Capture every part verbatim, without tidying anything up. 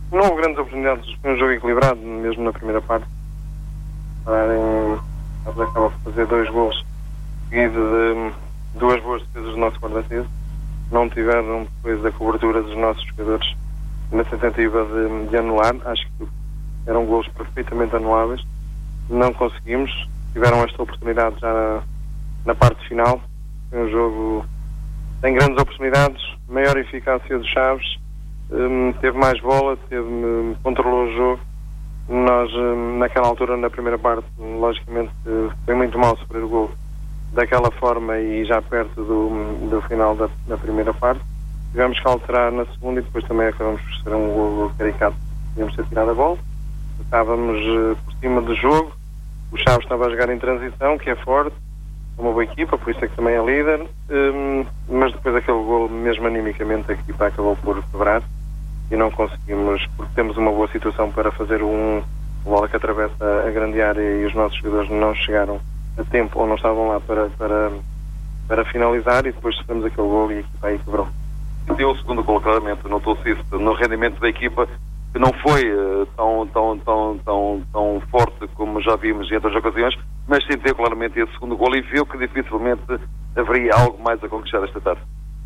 Não houve grandes oportunidades, foi um jogo equilibrado, mesmo na primeira parte. Em, acaba por fazer dois gols seguidos de duas boas defesas do nosso guarda-redes. Não tiveram depois a cobertura dos nossos jogadores na tentativa de, de anular. Acho que eram gols perfeitamente anuláveis. Não conseguimos. Tiveram esta oportunidade já na, na parte final. Foi um jogo tem grandes oportunidades, maior eficácia dos Chaves, um, teve mais bola, teve, um, controlou o jogo. Nós, um, naquela altura, na primeira parte, logicamente, foi muito mal sofrer o gol daquela forma e já perto do, do final da, da primeira parte. Tivemos que alterar na segunda e depois também acabamos por ser um gol caricato. Tínhamos ter tirado a bola, estávamos uh, por cima do jogo, o Chaves estava a jogar em transição, que é forte, uma boa equipa, por isso é que também é líder, um, mas depois aquele gol, mesmo animicamente, a equipa acabou por quebrar e não conseguimos, porque temos uma boa situação para fazer um bola que atravessa a grande área e os nossos jogadores não chegaram a tempo ou não estavam lá para, para, para finalizar e depois sofremos aquele gol e a equipa aí quebrou. Deu o segundo gol, claramente, notou-se isso no rendimento da equipa, que não foi uh, tão, tão, tão, tão, tão forte como já vimos em outras ocasiões, mas sentiu claramente esse segundo gol e viu que dificilmente haveria algo mais a conquistar esta tarde.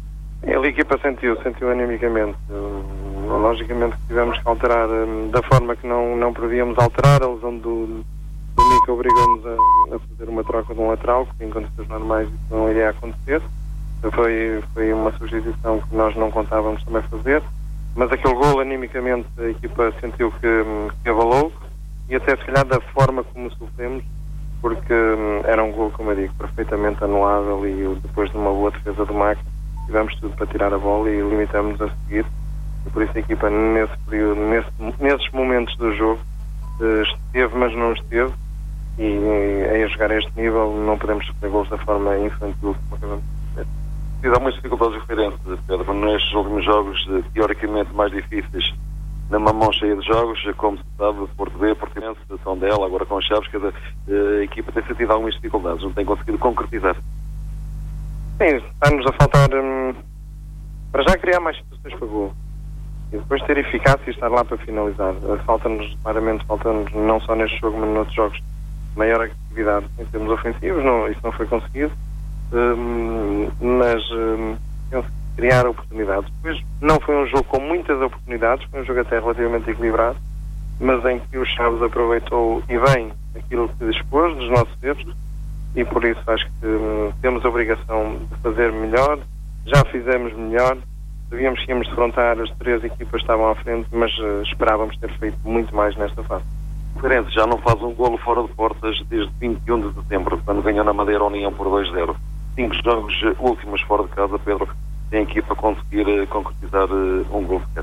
A equipa sentiu, sentiu animicamente. Uh, logicamente tivemos que alterar uh, da forma que não, não prevíamos alterar. A lesão do, do Mica obrigou-nos a, a fazer uma troca de um lateral, que em condições normais isso não iria acontecer. Foi, foi uma substituição que nós não contávamos também fazer. Mas aquele gol, animicamente, a equipa sentiu que, que avalou e até se calhar da forma como sofremos, porque hum, era um gol, como eu digo, perfeitamente anulável e depois de uma boa defesa do Mac tivemos tudo para tirar a bola e limitamos-nos a seguir. E por isso a equipa, nesse período, nesse, nesses momentos do jogo, esteve, mas não esteve. E, e a jogar a este nível não podemos sofrer gols da forma infantil como acabamos de ver. Há muitas dificuldades referentes, Pedro, nestes últimos jogos, teoricamente mais difíceis, numa mão cheia de jogos, como se sabe, Porto B, Portimonense, Tondela, agora com Chaves, cada a equipa tem sentido algumas dificuldades, não tem conseguido concretizar. Sim, está-nos a faltar, hum, para já criar mais situações para gol, e depois ter eficácia e estar lá para finalizar. Falta-nos, claramente, falta-nos, não só neste jogo, mas noutros jogos, maior agressividade em termos ofensivos, não, isso não foi conseguido. Um, mas um, criar oportunidades. Depois não foi um jogo com muitas oportunidades, foi um jogo até relativamente equilibrado, mas em que o Chaves aproveitou e bem aquilo que dispôs dos nossos erros e por isso acho que um, temos a obrigação de fazer melhor. Já fizemos melhor, sabíamos que íamos defrontar as três equipas que estavam à frente, mas uh, esperávamos ter feito muito mais nesta fase. O Farense já não faz um golo fora de portas desde vinte e um de dezembro, quando ganhou na Madeira a União por dois a zero. Cinco jogos últimos fora de casa, Pedro, tem aqui para conseguir uh, concretizar uh, um gol sequer.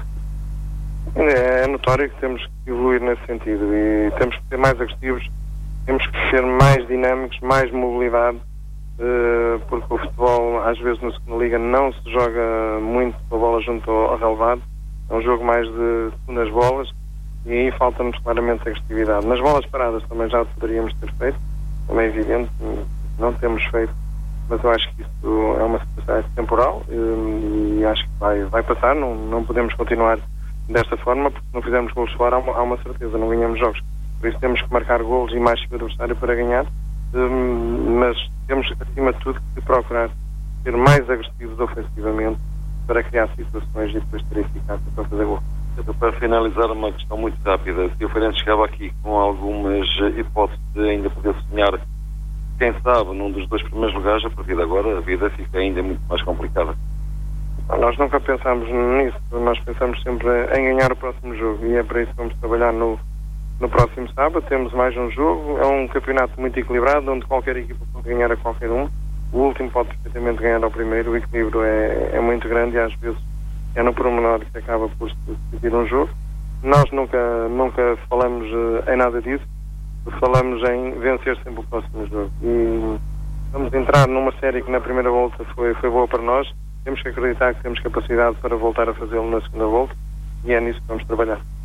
É, é notório que temos que evoluir nesse sentido e temos que ser mais agressivos, temos que ser mais dinâmicos, mais mobilidade, uh, porque o futebol, às vezes, na segunda liga não se joga muito com a bola junto ao, ao relevado, é um jogo mais de segundas bolas e aí falta-nos claramente agressividade. Nas bolas paradas também já poderíamos ter feito, como é evidente, não temos feito. Mas eu acho que isso é uma situação temporal e, e acho que vai, vai passar, não, não podemos continuar desta forma, porque se não fizermos golos fora há uma, há uma certeza, não ganhamos jogos. Por isso temos que marcar golos e mais que o adversário para ganhar, um, mas temos acima de tudo que procurar ser mais agressivos ofensivamente para criar situações e depois ter eficácia para fazer gol. Para finalizar, uma questão muito rápida, se o Farense chegava aqui com algumas hipóteses de ainda poder sonhar, quem sabe, num dos dois primeiros lugares, a partir de agora a vida fica ainda muito mais complicada. Nós nunca pensamos nisso, nós pensamos sempre em ganhar o próximo jogo e é para isso que vamos trabalhar no, no próximo sábado. Temos mais um jogo, é um campeonato muito equilibrado, onde qualquer equipa pode ganhar a qualquer um. O último pode perfeitamente ganhar ao primeiro, o equilíbrio é, é muito grande e às vezes é no pormenor que acaba por decidir um jogo. Nós nunca, nunca falamos uh, em nada disso. Falamos em vencer sempre o próximo jogo e vamos entrar numa série que na primeira volta foi, foi boa para nós. Temos que acreditar que temos capacidade para voltar a fazê-lo na segunda volta e é nisso que vamos trabalhar.